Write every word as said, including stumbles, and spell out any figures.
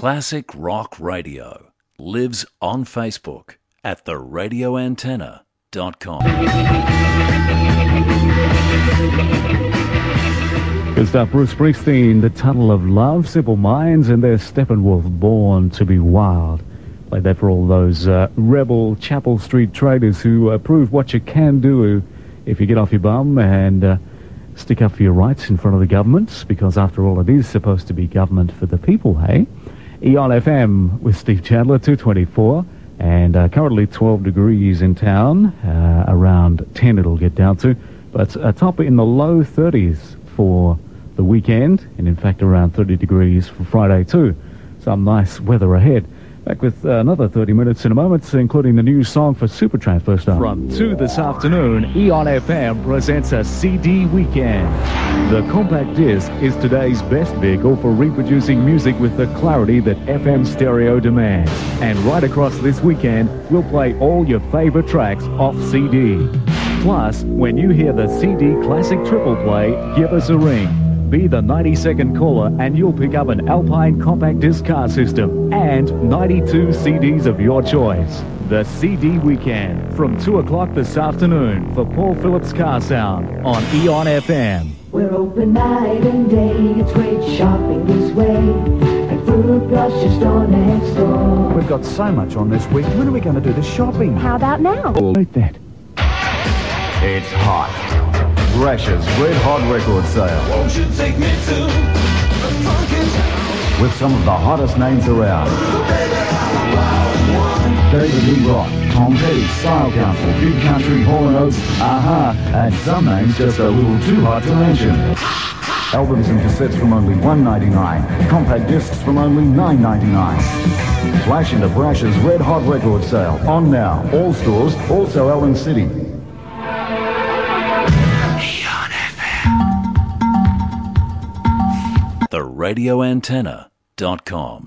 Classic Rock Radio lives on Facebook at the radio antenna dot com. Good stuff. Bruce Springsteen, The Tunnel of Love, Simple Minds, and their Steppenwolf, Born to be Wild. Played that for all those uh, rebel Chapel Street traders who uh, prove what you can do if you get off your bum and uh, stick up for your rights in front of the government, because after all, it is supposed to be government for the people, hey? Eon F M with Steve Chandler, two twenty-four, and uh, currently twelve degrees in town, uh, around ten it'll get down to, but a top in the low thirties for the weekend, and in fact around thirty degrees for Friday too. Some nice weather ahead. Back with uh, another thirty minutes in a moment, including the new song for Supertramp first up. From two this afternoon, Eon F M presents a C D weekend. The compact disc is today's best vehicle for reproducing music with the clarity that F M stereo demands. And right across this weekend, we'll play all your favorite tracks off C D. Plus, when you hear the C D Classic Triple Play, give us a ring. Be the ninety-second caller and you'll pick up an Alpine compact disc car system and ninety-two C Ds of your choice. The C D Weekend from two o'clock this afternoon for Paul Phillips Car Sound on Eon F M. We're open night and day, it's great shopping this way. At Fruit Plus, your store next door. We've got so much on this week, when are we going to do the shopping? How about now? Like that. It's hot. Brash's Red Hot Record Sale. Won't you take me to the funky town? With some of the hottest names around. Baby, I'm a wild one. David Lee Roth, Tom Petty, Style Council, Big Country, Hall and Oates, Aha, and some names just a little too hot to mention. Albums and cassettes from only one ninety-nine. Compact discs from only nine ninety-nine. Flash into Brash's Red Hot Record Sale. On now. All stores, also Elm City. the radio antenna dot com.